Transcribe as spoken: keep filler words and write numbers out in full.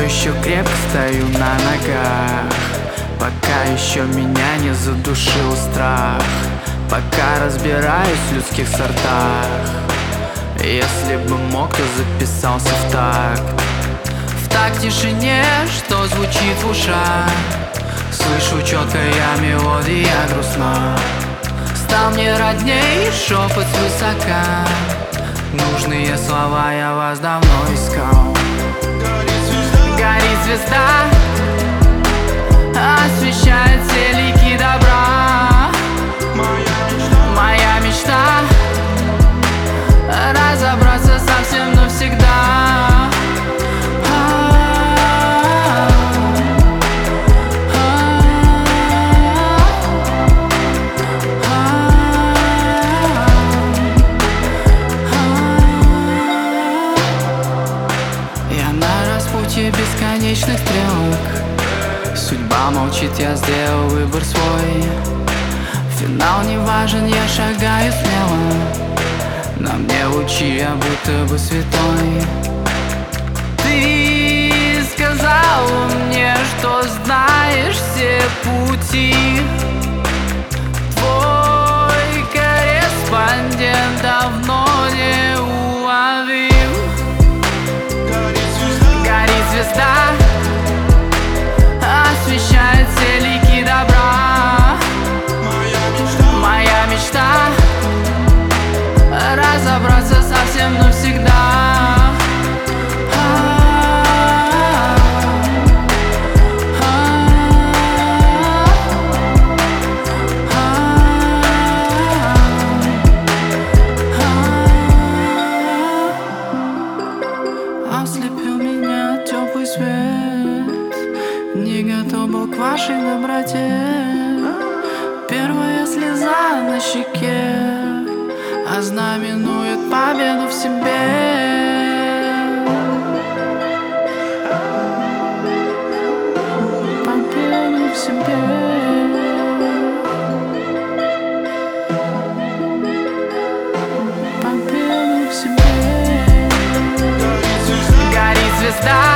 еще крепко стою на ногах, пока еще меня не задушил страх, пока разбираюсь в людских сортах. Если бы мог, то записался в такт, в такт тишине, что звучит в ушах. Слышу четкая мелодия грустна, стал мне родней шепот свысока. Нужные слова я вас давно искал. Горит звезда, освещает все лики добра. Моя мечта разобраться совсем навсегда. Я на распутье бесконечных стрелок. Судьба молчит, я сделал выбор свой. Финал не важен, я шагаю смело. На мне лучи, я будто бы святой. Ты сказала мне, что знаешь все пути. Твой корреспондент давно не уловим. Горит звезда, освещает все лики добра. Моя мечта разобраться совсем навсегда. Ослепил меня теплый свет, не готов был к вашей доброте. Первая слеза на щеке ознаменует победу в себе. Победу в себе. Победу в себе. Горит звезда,